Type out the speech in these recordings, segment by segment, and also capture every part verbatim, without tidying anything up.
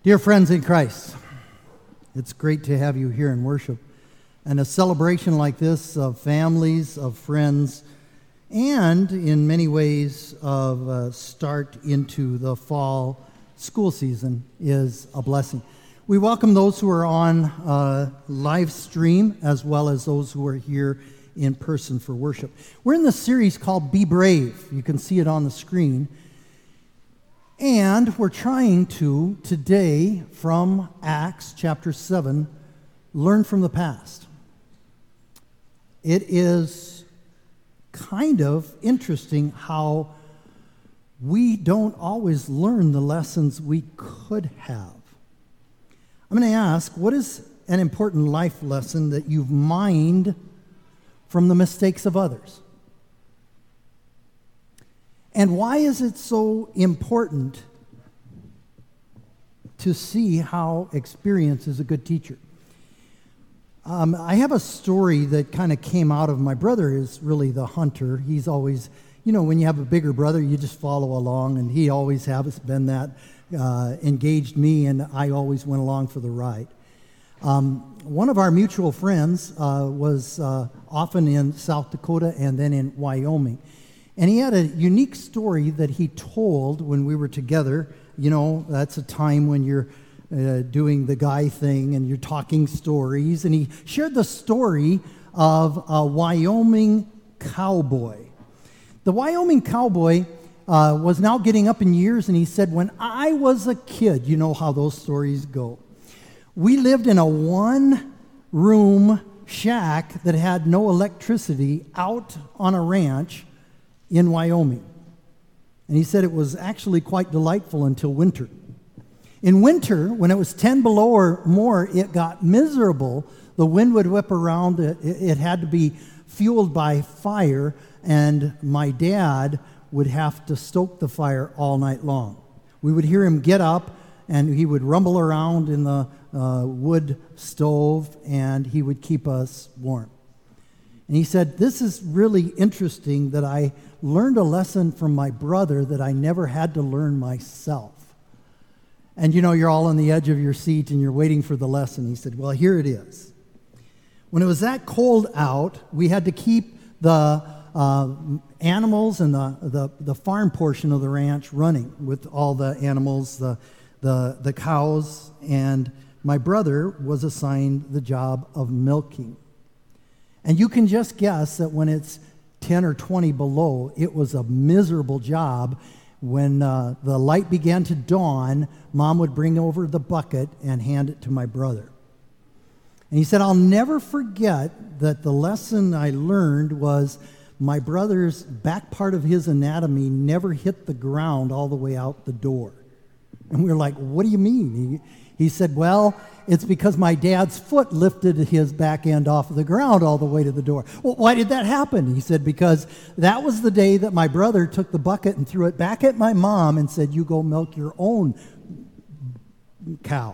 Dear friends in Christ, it's great to have you here in worship. And a celebration like this of families, of friends, and in many ways of a start into the fall school season is a blessing. We welcome those who are on uh, live stream as well as those who are here in person for worship. We're in the series called Be Brave. You can see it on the screen. And we're trying to, today, from Acts chapter seven, learn from the past. It is kind of interesting how we don't always learn the lessons we could have. I'm going to ask, what is an important life lesson that you've mined from the mistakes of others? And why is it so important to see how experience is a good teacher? Um, I have a story that kind of came out of my brother is really the hunter. He's always, you know, when you have a bigger brother, you just follow along, and he always has been that, uh, engaged me, and I always went along for the ride. Um, one of our mutual friends uh, was uh, often in South Dakota and then in Wyoming. And he had a unique story that he told when we were together. You know, that's a time when you're uh, doing the guy thing and you're talking stories. And he shared the story of a Wyoming cowboy. The Wyoming cowboy uh, was now getting up in years, and he said, when I was a kid, you know how those stories go. We lived in a one-room shack that had no electricity out on a ranch in Wyoming. And he said it was actually quite delightful until winter. In winter, when it was ten below or more, it got miserable. The wind would whip around. It, it had to be fueled by fire, and my dad would have to stoke the fire all night long. We would hear him get up, and he would rumble around in the uh, wood stove, and he would keep us warm. And he said, this is really interesting that I learned a lesson from my brother that I never had to learn myself. And you know, you're all on the edge of your seat and you're waiting for the lesson. He said, well, here it is. When it was that cold out, we had to keep the uh, animals and the, the, the farm portion of the ranch running with all the animals, the, the, the cows, and my brother was assigned the job of milking. And you can just guess that when it's ten or twenty below, it was a miserable job. When uh, the light began to dawn, Mom would bring over the bucket and hand it to my brother. And he said, I'll never forget that the lesson I learned was my brother's back part of his anatomy never hit the ground all the way out the door. And we were like, what do you mean? He, he said, well, it's because my dad's foot lifted his back end off of the ground all the way to the door. Well, why did that happen? He said, because that was the day that my brother took the bucket and threw it back at my mom and said, you go milk your own cow.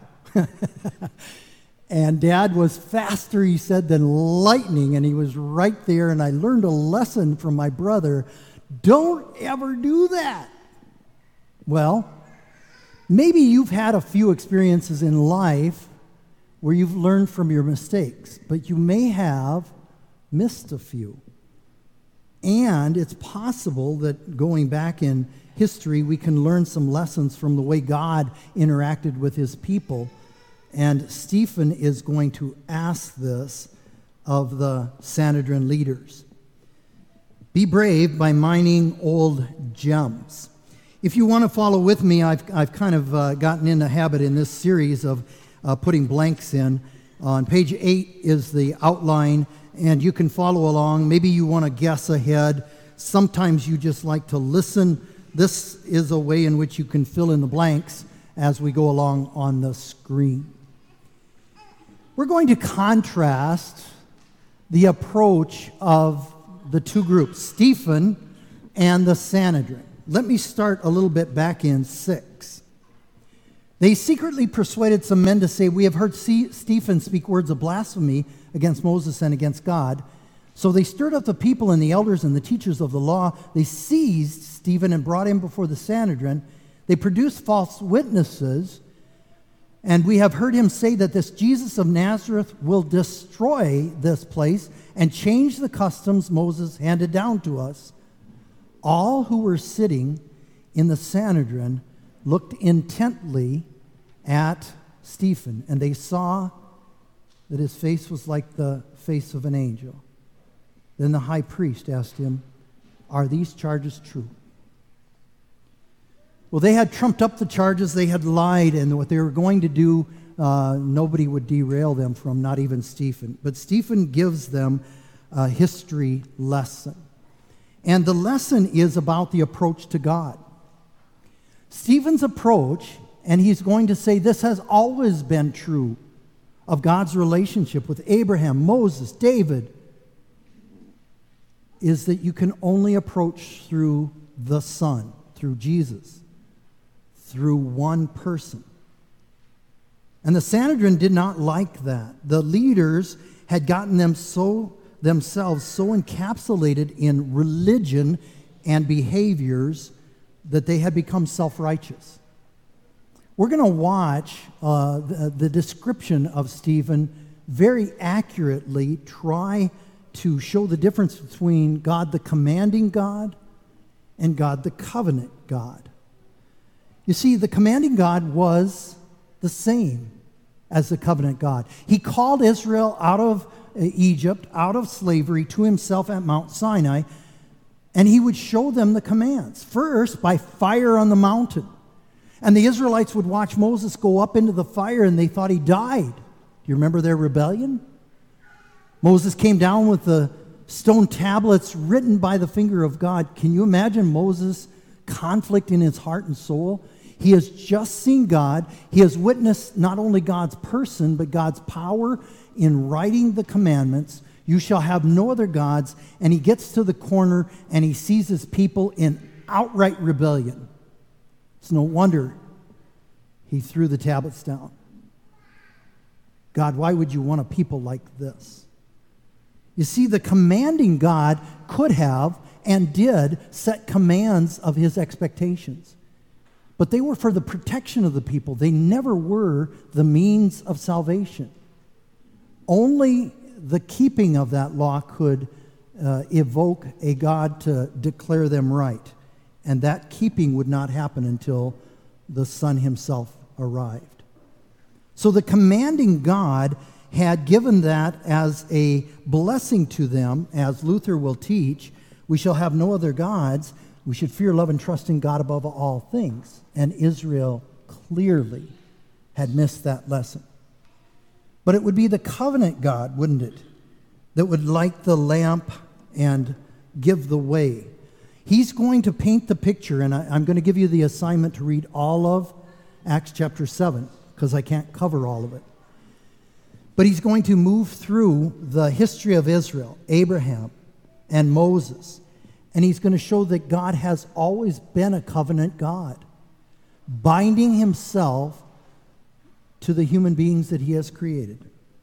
And Dad was faster, he said, than lightning, and he was right there, and I learned a lesson from my brother. Don't ever do that. Well, maybe you've had a few experiences in life where you've learned from your mistakes, but you may have missed a few. And it's possible that going back in history, we can learn some lessons from the way God interacted with his people. And Stephen is going to ask this of the Sanhedrin leaders. Be brave by mining old gems. If you want to follow with me, I've, I've kind of uh, gotten in the habit in this series of uh, putting blanks in. On page eight is the outline, and you can follow along. Maybe you want to guess ahead. Sometimes you just like to listen. This is a way in which you can fill in the blanks as we go along on the screen. We're going to contrast the approach of the two groups, Stephen and the Sanhedrin. Let me start a little bit back in six. They secretly persuaded some men to say, we have heard C- Stephen speak words of blasphemy against Moses and against God. So they stirred up the people and the elders and the teachers of the law. They seized Stephen and brought him before the Sanhedrin. They produced false witnesses And we have heard him say that this Jesus of Nazareth will destroy this place and change the customs Moses handed down to us. All who were sitting in the Sanhedrin looked intently at Stephen, and they saw that his face was like the face of an angel. Then the high priest asked him, "Are these charges true?" Well, they had trumped up the charges, they had lied, and what they were going to do, uh, nobody would derail them from, not even Stephen. But Stephen gives them a history lesson. And the lesson is about the approach to God. Stephen's approach, and he's going to say this has always been true of God's relationship with Abraham, Moses, David, is that you can only approach through the Son, through Jesus, through one person. And the Sanhedrin did not like that. The leaders had gotten them so themselves so encapsulated in religion and behaviors that they had become self-righteous. We're going to watch uh, the, the description of Stephen very accurately try to show the difference between God the commanding God and God the covenant God. You see, the commanding God was the same as the covenant God. He called Israel out of Egypt, out of slavery, to himself at Mount Sinai, and he would show them the commands. First, by fire on the mountain. And the Israelites would watch Moses go up into the fire, and they thought he died. Do you remember their rebellion? Moses came down with the stone tablets written by the finger of God. Can you imagine Moses' conflict in his heart and soul? He has just seen God. He has witnessed not only God's person, but God's power in writing the commandments. You shall have no other gods. And he gets to the corner and he sees his people in outright rebellion. It's no wonder he threw the tablets down. God, why would you want a people like this? You see, the commanding God could have and did set commands of his expectations. But they were for the protection of the people. They never were the means of salvation. Only the keeping of that law could uh, evoke a God to declare them right. And that keeping would not happen until the Son himself arrived. So the commanding God had given that as a blessing to them, as Luther will teach. We shall have no other gods. We should fear, love, and trust in God above all things. And Israel clearly had missed that lesson. But it would be the covenant God, wouldn't it, that would light the lamp and give the way. He's going to paint the picture, and I, I'm going to give you the assignment to read all of Acts chapter seven, because I can't cover all of it. But he's going to move through the history of Israel, Abraham, and Moses. And he's going to show that God has always been a covenant God, binding himself to the human beings that he has created.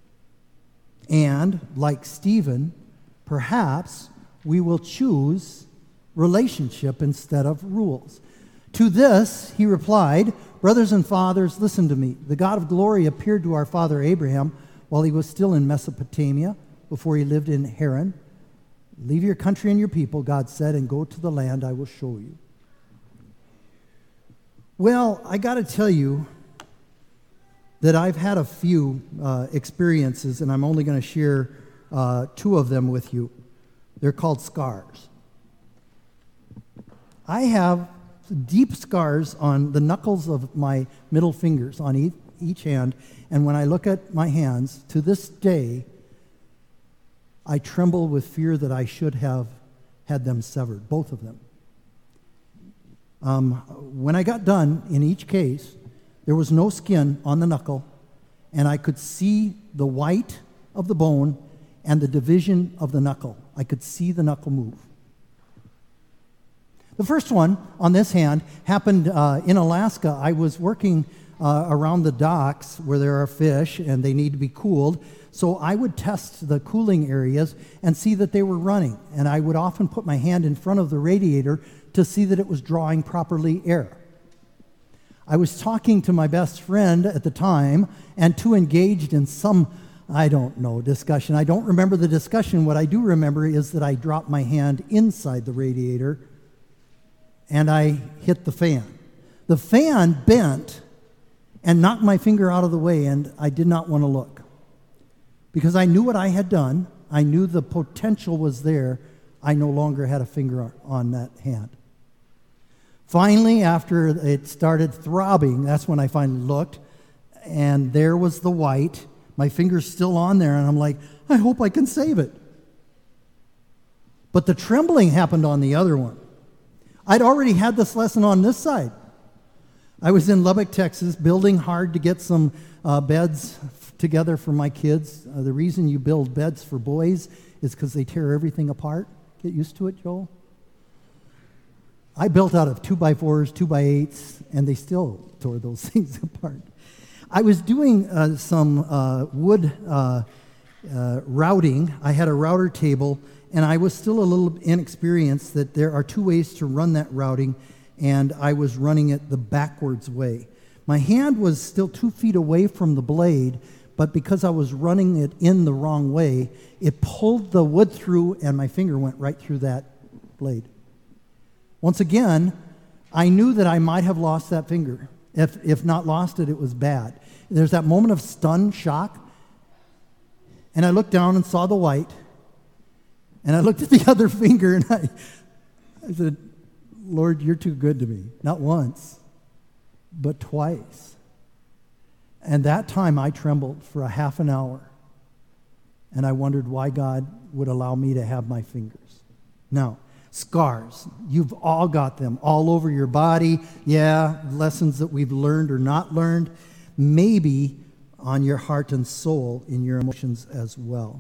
And, like Stephen, perhaps we will choose relationship instead of rules. To this, he replied, "Brothers and fathers, listen to me. The God of glory appeared to our father Abraham while he was still in Mesopotamia, before he lived in Haran. Leave your country and your people," God said, "and go to the land I will show you." Well, I got to tell you that I've had a few uh, experiences, and I'm only going to share uh, two of them with you. They're called scars. I have deep scars on the knuckles of my middle fingers on each, each hand, and when I look at my hands, to this day, I tremble with fear that I should have had them severed, both of them. Um, when I got done, in each case, there was no skin on the knuckle, and I could see the white of the bone and the division of the knuckle. I could see the knuckle move. The first one on this hand happened uh, in Alaska. I was working uh, around the docks where there are fish and they need to be cooled. So I would test the cooling areas and see that they were running. And I would often put my hand in front of the radiator to see that it was drawing properly air. I was talking to my best friend at the time and too engaged in some, I don't know, discussion. I don't remember the discussion. What I do remember is that I dropped my hand inside the radiator and I hit the fan. The fan bent and knocked my finger out of the way, and I did not want to look because I knew what I had done. I knew the potential was there. I no longer had a finger on that hand. Finally, after it started throbbing, that's when I finally looked, and there was the white. My finger's still on there, and I'm like, I hope I can save it. But the trembling happened on the other one. I'd already had this lesson on this side. I was in Lubbock, Texas, building hard to get some uh, beds f- together for my kids. Uh, the reason you build beds for boys is because they tear everything apart. Get used to it, Joel? I built out of two by fours, two by eights, and they still tore those things apart. I was doing uh, some uh, wood uh, uh, routing. I had a router table, and I was still a little inexperienced that there are two ways to run that routing, and I was running it the backwards way. My hand was still two feet away from the blade, but because I was running it in the wrong way, it pulled the wood through, and my finger went right through that blade. Once again, I knew that I might have lost that finger. If, if not lost it, it was bad. There's that moment of stunned shock, and I looked down and saw the white, and I looked at the other finger, and I, I said, Lord, you're too good to me. Not once, but twice. And that time I trembled for a half an hour, and I wondered why God would allow me to have my fingers. Now, scars, you've all got them all over your body. Yeah, lessons that we've learned or not learned, maybe on your heart and soul, in your emotions as well.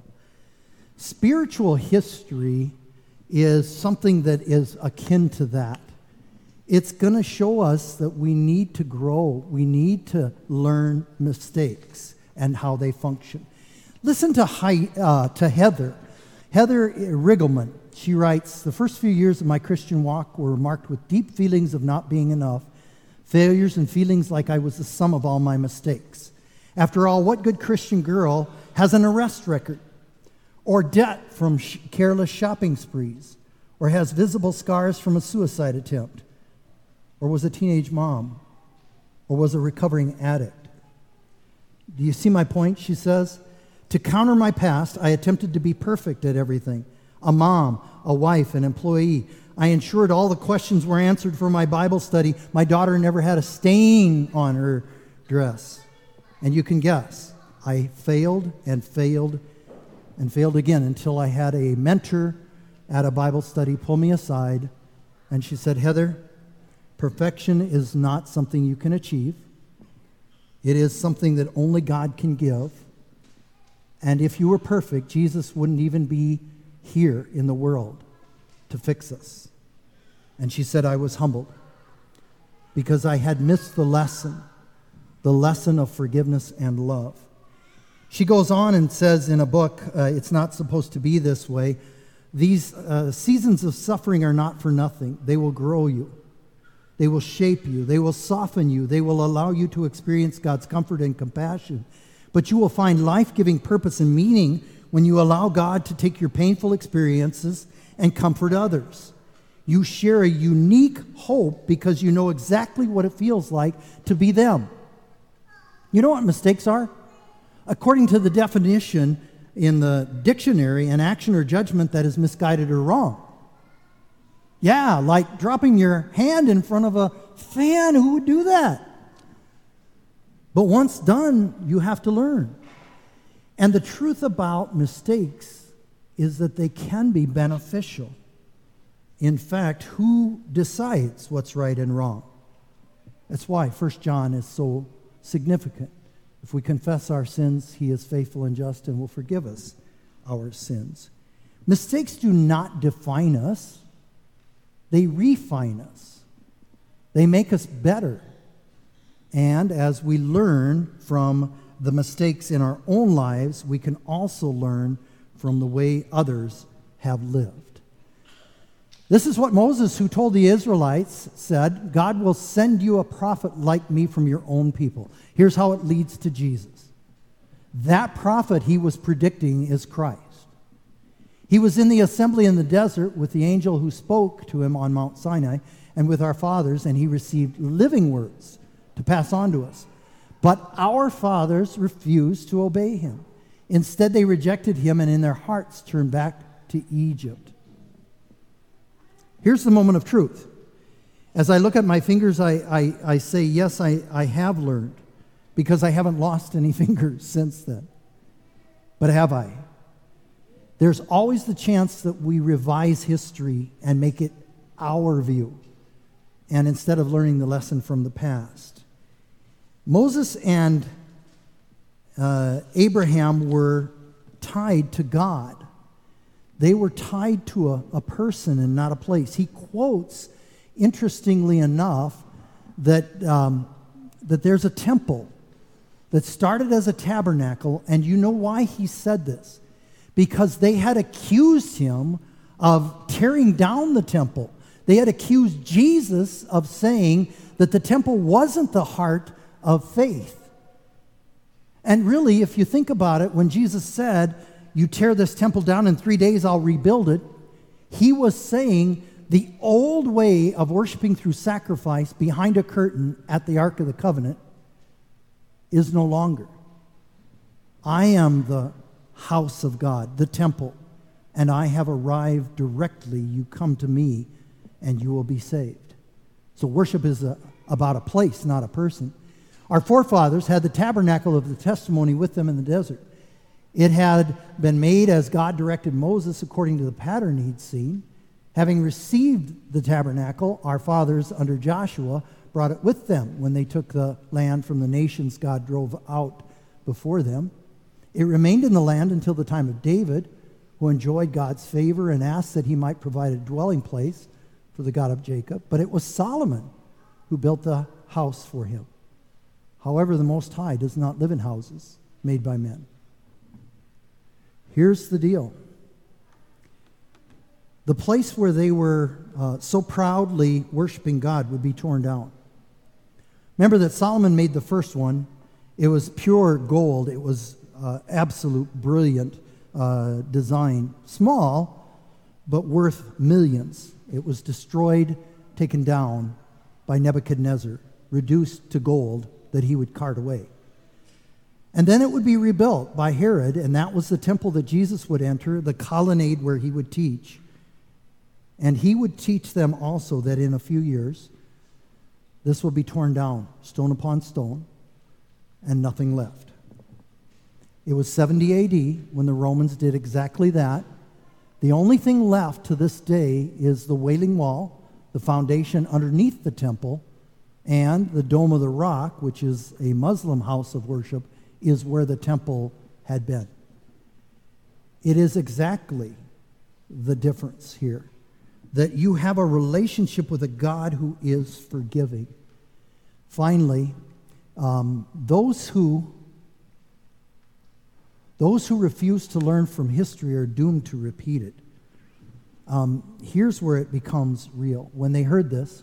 Spiritual history is something that is akin to that. It's going to show us that we need to grow. We need to learn mistakes and how they function. Listen to, Hi, uh, to Heather. Heather Riggleman. She writes, the first few years of my Christian walk were marked with deep feelings of not being enough, failures and feelings like I was the sum of all my mistakes. After all, what good Christian girl has an arrest record, or debt from sh- careless shopping sprees, or has visible scars from a suicide attempt, or was a teenage mom, or was a recovering addict? Do you see my point? She says, to counter my past, I attempted to be perfect at everything. A mom, a wife, an employee. I ensured all the questions were answered for my Bible study. My daughter never had a stain on her dress. And you can guess, I failed and failed and failed again until I had a mentor at a Bible study pull me aside, and she said, Heather, perfection is not something you can achieve. It is something that only God can give. And if you were perfect, Jesus wouldn't even be here in the world to fix us. And she said, I was humbled because I had missed the lesson, the lesson of forgiveness and love. She goes on and says in a book, uh, it's not supposed to be this way. These uh, seasons of suffering are not for nothing. They will grow you. They will shape you. They will soften you. They will allow you to experience God's comfort and compassion. But you will find life-giving purpose and meaning when you allow God to take your painful experiences and comfort others. You share a unique hope because you know exactly what it feels like to be them. You know what mistakes are? According to the definition in the dictionary, an action or judgment that is misguided or wrong. Yeah, like dropping your hand in front of a fan. Who would do that? But once done, you have to learn. And the truth about mistakes is that they can be beneficial. In fact, who decides what's right and wrong? That's why First John is so significant. If we confess our sins, he is faithful and just and will forgive us our sins. Mistakes do not define us. They refine us. They make us better. And as we learn from the mistakes in our own lives, we can also learn from the way others have lived. This is what Moses, who told the Israelites, said, God will send you a prophet like me from your own people. Here's how it leads to Jesus. That prophet he was predicting is Christ. He was in the assembly in the desert with the angel who spoke to him on Mount Sinai and with our fathers, and he received living words to pass on to us. But our fathers refused to obey him. Instead, they rejected him and in their hearts turned back to Egypt. Here's the moment of truth. As I look at my fingers, I, I, I say, yes, I, I have learned, because I haven't lost any fingers since then. But have I? There's always the chance that we revise history and make it our view, and instead of learning the lesson from the past. Moses and uh, Abraham were tied to God. They were tied to a, a person and not a place. He quotes, interestingly enough, that, um, that there's a temple that started as a tabernacle, and you know why he said this? Because they had accused him of tearing down the temple. They had accused Jesus of saying that the temple wasn't the heart of faith. And really, if you think about it, when Jesus said, you tear this temple down, in three days I'll rebuild it, he was saying the old way of worshiping through sacrifice behind a curtain at the Ark of the Covenant is no longer. I am the house of God, the temple, and I have arrived directly. You come to me and you will be saved. So worship is a, about a place, not a person. Our forefathers had the tabernacle of the testimony with them in the desert. It had been made as God directed Moses according to the pattern he'd seen. Having received the tabernacle, our fathers under Joshua brought it with them when they took the land from the nations God drove out before them. It remained in the land until the time of David, who enjoyed God's favor and asked that he might provide a dwelling place for the God of Jacob. But it was Solomon who built the house for him. However, the Most High does not live in houses made by men. Here's the deal. The place where they were uh, so proudly worshiping God would be torn down. Remember that Solomon made the first one. It was pure gold. It was uh, absolute brilliant uh, design. Small, but worth millions. It was destroyed, taken down by Nebuchadnezzar, reduced to gold that he would cart away. And then it would be rebuilt by Herod, and that was the temple that Jesus would enter, the colonnade where he would teach. And he would teach them also that in a few years, this will be torn down, stone upon stone, and nothing left. It was seventy A D when the Romans did exactly that. The only thing left to this day is the Wailing Wall, the foundation underneath the temple, and the Dome of the Rock, which is a Muslim house of worship, is where the temple had been. It is exactly the difference here, that you have a relationship with a God who is forgiving. Finally, um, those who those who refuse to learn from history are doomed to repeat it. Um, here's where it becomes real. When they heard this,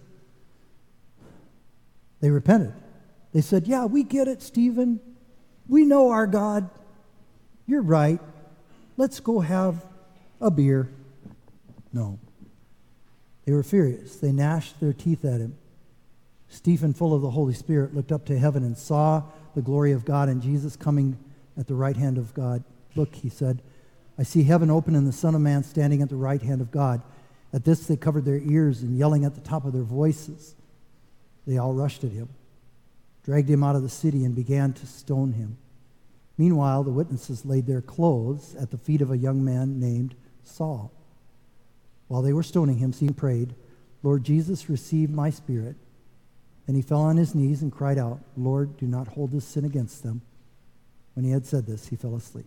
they repented. They said, yeah, we get it, Stephen. We know our God. You're right. Let's go have a beer. No. They were furious. They gnashed their teeth at him. Stephen, full of the Holy Spirit, looked up to heaven and saw the glory of God and Jesus coming at the right hand of God. Look, he said, I see heaven open and the Son of Man standing at the right hand of God. At this they covered their ears, and yelling at the top of their voices, they all rushed at him, dragged him out of the city, and began to stone him. Meanwhile, the witnesses laid their clothes at the feet of a young man named Saul. While they were stoning him, Stephen prayed, Lord Jesus, receive my spirit. Then he fell on his knees and cried out, Lord, do not hold this sin against them. When he had said this, he fell asleep.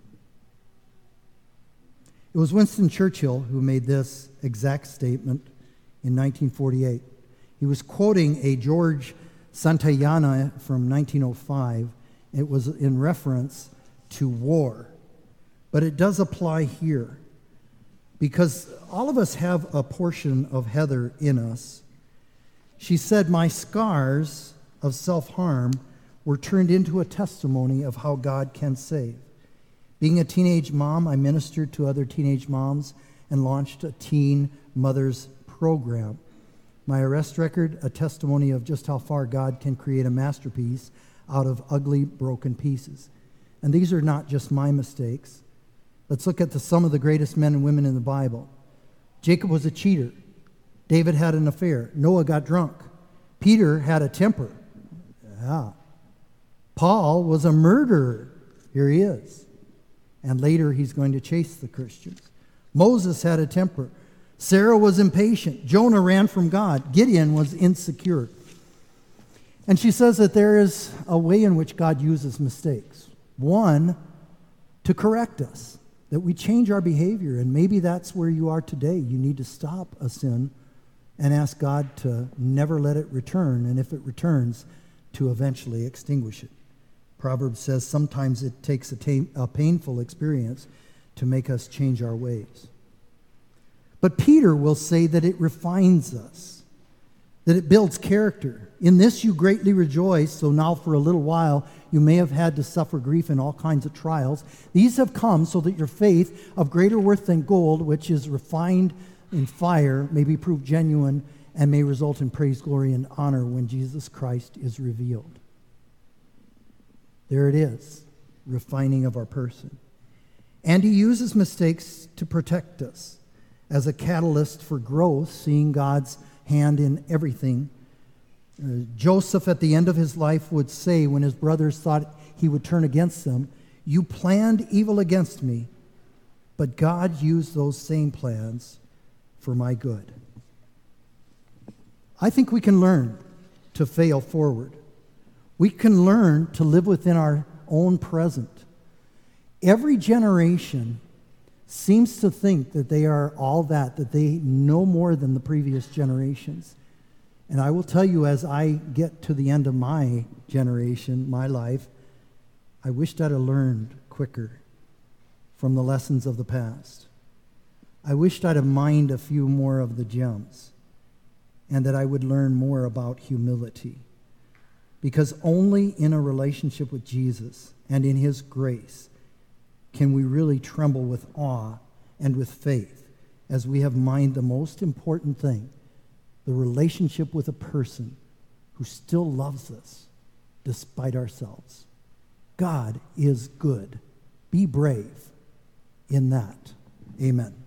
It was Winston Churchill who made this exact statement in nineteen forty-eight. He was quoting a George Santayana from nineteen oh five. It was in reference to war. But it does apply here. because all of us have a portion of Heather in us. She said, my scars of self-harm were turned into a testimony of how God can save. Being a teenage mom, I ministered to other teenage moms and launched a teen mothers program. My arrest record, a testimony of just how far God can create a masterpiece out of ugly, broken pieces. And these are not just my mistakes. Let's look at the, some of the greatest men and women in the Bible. Jacob was a cheater. David had an affair. Noah got drunk. Peter had a temper. Yeah. Paul was a murderer. Here he is. And later he's going to chase the Christians. Moses had a temper. Sarah was impatient. Jonah ran from God. Gideon was insecure. And she says that there is a way in which God uses mistakes. One, to correct us, that we change our behavior. And maybe that's where you are today. You need to stop a sin and ask God to never let it return, and if it returns, to eventually extinguish it. Proverbs says sometimes it takes a, ta- a painful experience to make us change our ways. But Peter will say that it refines us, that it builds character. In this you greatly rejoice, so now for a little while you may have had to suffer grief in all kinds of trials. These have come so that your faith, of greater worth than gold, which is refined in fire, may be proved genuine and may result in praise, glory, and honor when Jesus Christ is revealed. There it is, refining of our person. And he uses mistakes to protect us as a catalyst for growth, seeing God's hand in everything. Uh, Joseph, at the end of his life, would say when his brothers thought he would turn against them, you planned evil against me, but God used those same plans for my good. I think we can learn to fail forward. We can learn to live within our own present. Every generation seems to think that they are all that, that they know more than the previous generations. And I will tell you, as I get to the end of my generation, my life, I wished I'd have learned quicker from the lessons of the past. I wished I'd have mined a few more of the gems, and that I would learn more about humility. Because only in a relationship with Jesus and in his grace can we really tremble with awe and with faith as we have mined the most important thing, the relationship with a person who still loves us despite ourselves. God is good. Be brave in that. Amen.